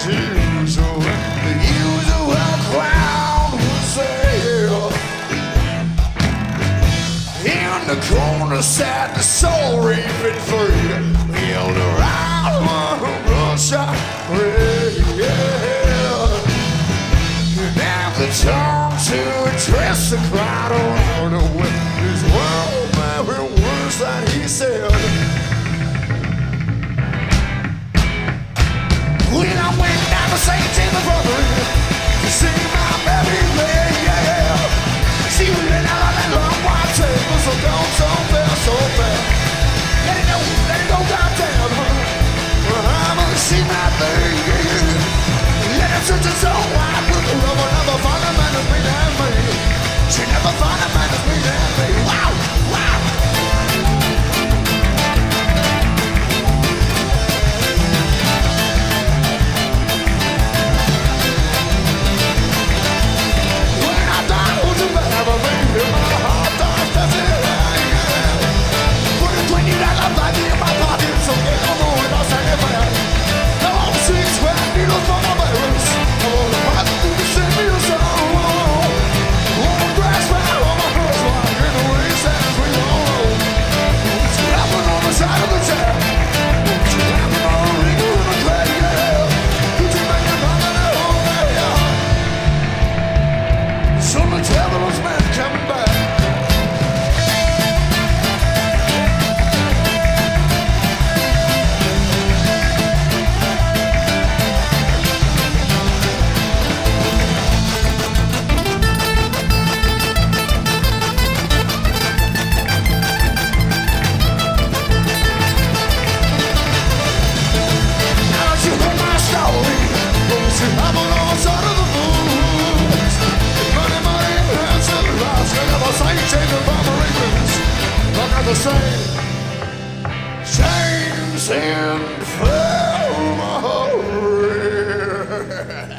The usual crowd was there. In the corner sat the soul reaping free. In the round one bloodshot red. And at the time to address the crowd around with his world very words that he said. When I went down to St. James Brother to see my baby man, yeah. She was in out on that long white table, so gone so fast, so fast. Let it go downtown, I'm gonna see my thing. Let him search his own wide with the rubber, never find a man as big as me. She never find a man as big as me. Wow, wow. The same James and Velma.